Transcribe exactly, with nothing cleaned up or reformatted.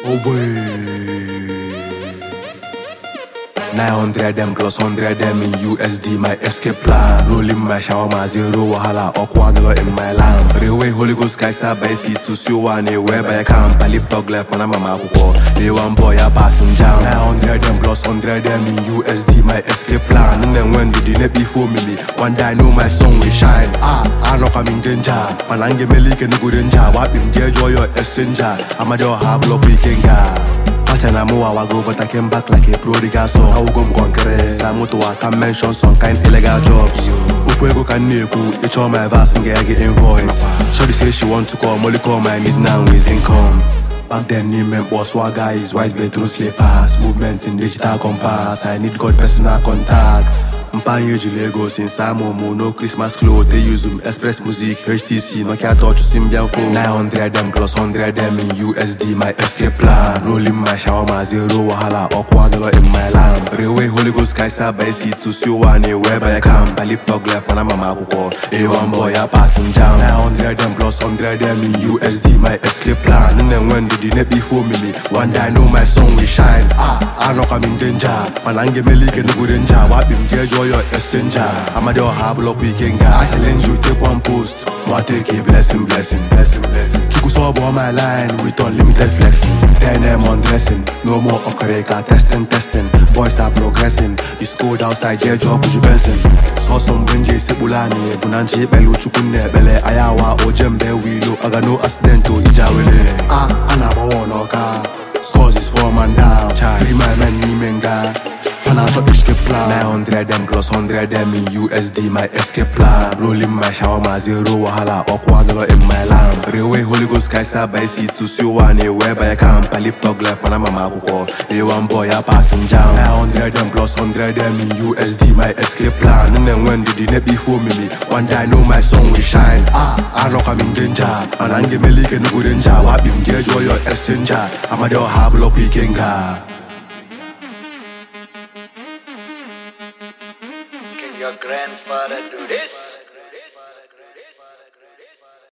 Oh boy. nine hundred them plus one hundred them in U S D, my escape plan. Rolling my shawarma, zero wahala, awkward in my lamp. Railway Holy Ghost guys are by seat to see one where by a camp. I live talk left when I'm a mapo. They one boy a passing jam. nine hundred them plus one hundred them in U S D, my escape plan. And then when did the net before me? One day I know my song will shine. Ah, I know I'm in danger. Man, I'm getting leak and good danger. What him get joy your exchanger. I'm a door hard block weekend guy. And I'm a go, but I came back like a prodigal son. I will go congress. I'm to I can mention some kind of illegal jobs. Upwego can neku, it's all my verse and get invoice. Shorty say she want to call, Molly call my need now is income. Back then, name was swagger is wise bedroom slippers. Movement in digital compass. I need God personal contacts. Mpanye Lagos in Samomo, no Christmas clothes. They use them Express Music, H T C, Nokia touch Symbian phone. nine hundred them plus one hundred them in U S D, my escape plan. Rolling my shawarma, zero wahala, awkward in my lamp. Railway Holy Ghost guys are by seat to see one where by a camp. I live talk left when I'm a mapo. A one boy a passing jam. nine hundred them plus one hundred them in U S D, my escape plan. And then when did the net before me? One day I know my song will shine. Ah, I know I'm in danger. Man, I'm getting leak and good danger. What him get joy your exchanger. I'm a door hard block weekend guy. I challenge you, take one post. But take a blessing, blessing, blessing, blessing. Chuku sub on my line with unlimited flexing. Then I'm undressing. No more okareka, testing, testing. Boys are progressing. It's cold outside, get job with you Benson. Saw some Benji Sebulani, Bunanchi, Belu Chukune, Bele, Ayawa, Ojembe, Wilo, Agano, Accidento, Ijawele. Ah, Anaba, Oka. Scores is four man down. Free my man, Nimenga. nine hundred them plus one hundred them in U S D, my escape plan. Rolling my shawarma, zero wahala, awkward in my lamp. Railway Holy Ghost guys are by seat to see one where by a camp. I live talk left when I'm a mapo. A one boy a passing jam. nine hundred them plus one hundred them in U S D, my escape plan. And then when did the net before me? One day I know my song will shine. Ah, I know I'm in danger. Man, I'm getting leak and good danger. What him get joy your exchanger. I'm a door hard block weekend guy. Your grandfather do this?